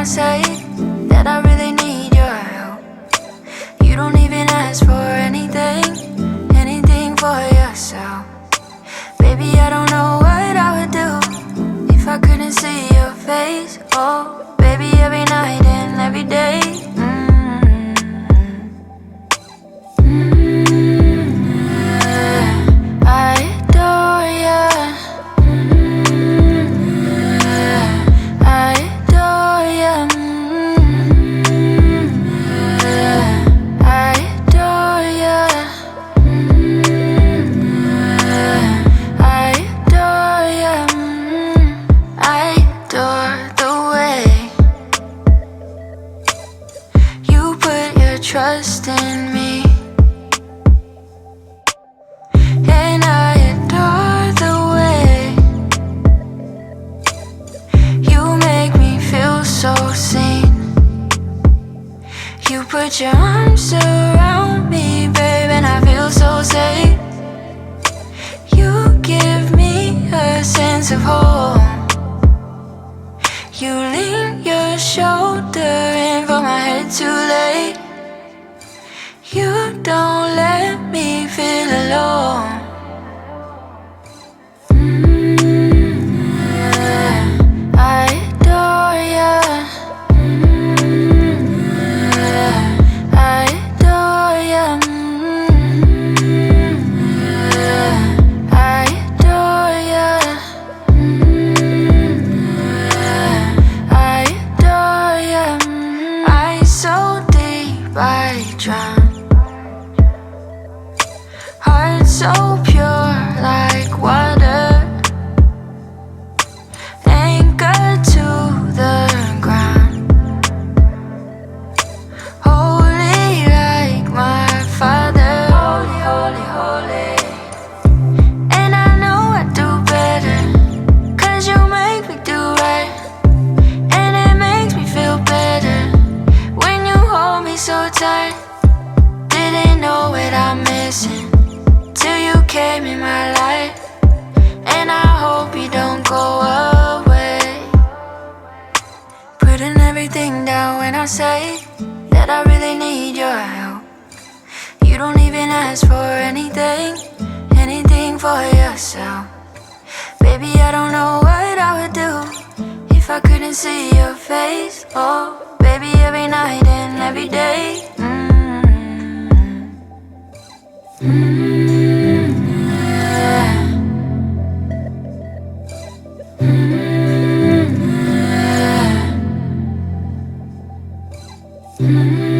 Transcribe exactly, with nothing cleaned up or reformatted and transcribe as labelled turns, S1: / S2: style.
S1: I say that I really need your help. You don't even ask for anything, anything for yourself. Baby, I don't know what I would do if I couldn't see your face. Oh, baby, every night and every day. Mm-hmm. Mm-hmm. I adore ya. Mm-hmm. I adore ya. Mm-hmm. I adore ya. Mm-hmm. I adore ya. Mm-hmm. I adore the way you put your trust in me. And I adore the way you make me feel so seen. You put your arms around me, babe, and I feel so safe. You give me a sense of home. You lean your shoulder in for my head to lay. You don't let me feel alone. Mm-hmm. I adore ya. Mm-hmm. I adore ya. Mm-hmm. I adore ya. Mm-hmm. I adore ya. Mm-hmm. I so deep I drown. Heart so pure like water, anchored to the ground. Holy like my father. Holy, holy, holy. And I know I do better, 'cause you make me do right. And it makes me feel better when you hold me so tight. Didn't know what I'm missing till you came in my life. And I hope you don't go away. Putting everything down when I say that I really need your help. You don't even ask for anything, anything for yourself. Baby, I don't know what I would do if I couldn't see your face. Oh, baby, every night and every day. Mm-hmm. Mm-hmm. Mm-hmm.